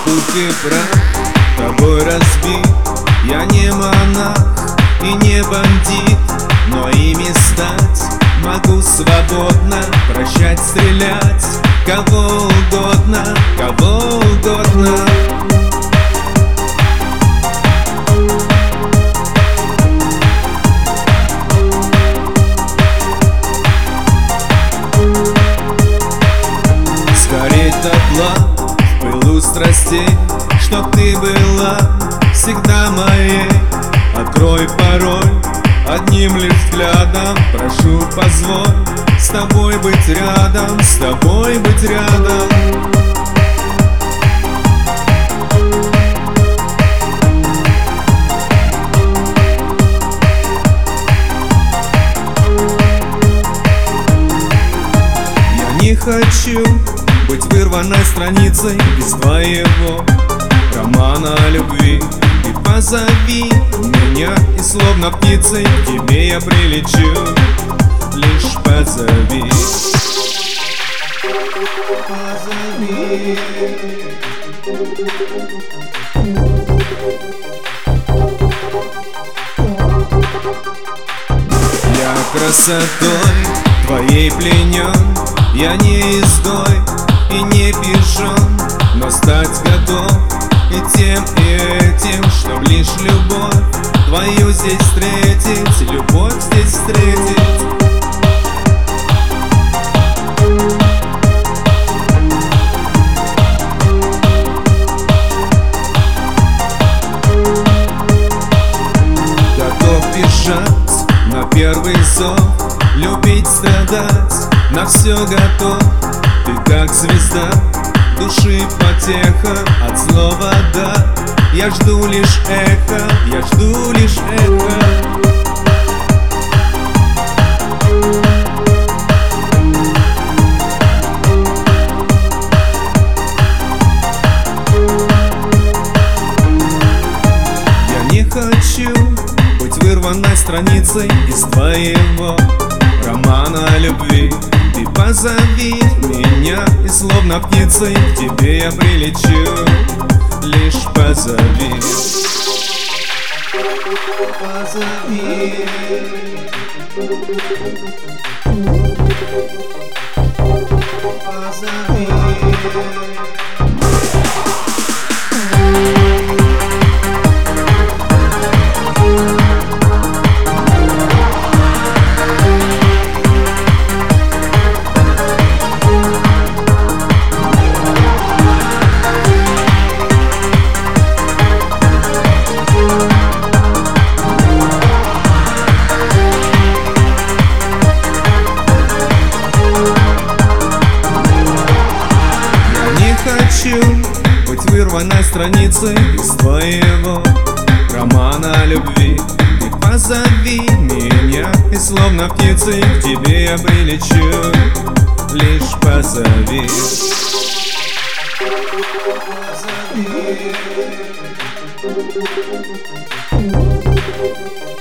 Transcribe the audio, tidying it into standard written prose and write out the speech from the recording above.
пух и прах тобой разбит. Я не монах и не бандит, но ими стать могу свободно. Прощать, стрелять, кого угодно, кого угодно. Сгореть дотла в пылу страстей, чтоб ты была всегда моей. Открой пароль одним лишь взглядом, прошу, позволь с тобой быть рядом, с тобой быть рядом. Я не хочу быть вырванной страницей из твоего романа о любви. Ты позови меня, и словно птицей к тебе я прилечу. Лишь позови, позови. Я красотой твоей пленен, я не изгой и не пижон, но стать готов и тем, и этим, чтоб лишь любовь твою здесь встретить, любовь здесь встретить. Готов бежать на первый зов, любить, страдать, на все готов. Ты как звезда, души потеха, от слова «да». Я жду лишь эхо, я жду лишь эхо. Я не хочу быть вырванной страницей из твоего романа о любви. Ты позови меня, и словно птицей к тебе я прилечу. Лишь позови, позови. Позови. Быть вырванной страницей из твоего романа о любви. Ты позови меня, и словно птицей к тебе я прилечу. Лишь позови, позови.